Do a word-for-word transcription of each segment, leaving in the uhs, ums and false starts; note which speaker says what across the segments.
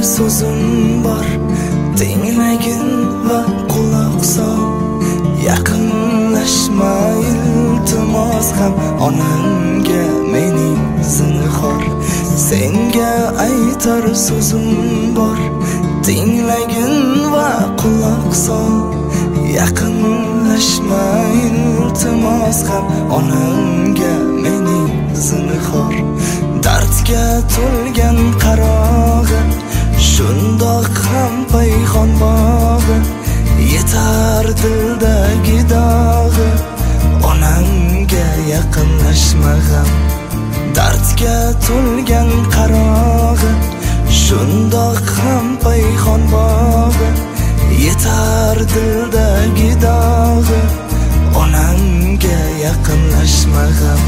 Speaker 1: so'zim bor, tinglagin va quloq sol. Yaqinlashma iltimos ham onamga mening zinhor. Senga aytar so'zim bor, tinglagin va quloq sol. Yaqinlashma iltimos ham onamga mening zinhor. Dardga to'lgan qarog'i, shundoq ham payxon bog'i. Yetar dildagi dog'i, onamga yaqinlashma ham. Dardga to'lgan qarog'i, shundoq ham payxon bog'i. Yetar dildagi dog'i, onamga yaqinlashma ham.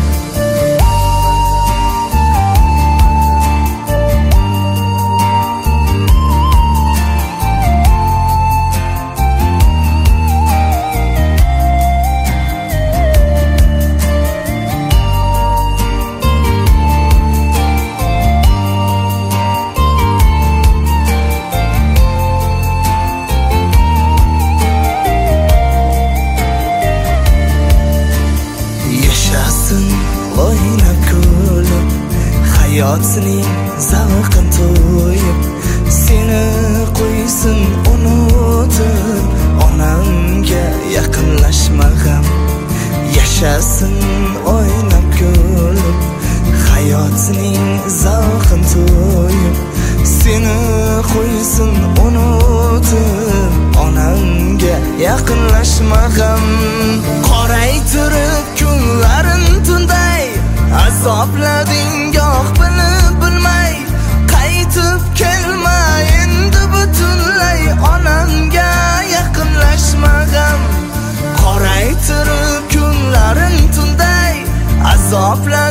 Speaker 1: O'ynab kulib, hayotning zavqin to'yib, seni qo'ysin unutib, onamga yaqinlashma ham. Yashasin o'ynab kulib, hayotning zavqin to'yib, seni qo'ysin unutib, onamga yaqinlashma ham. Qoraytirib kunlarin tunday, azoblading goh bilib bilmay. Qaytib kelma endi butunlay, onamga yaqinlashma ham. Qoraytirib kunlarin tunday, azoblading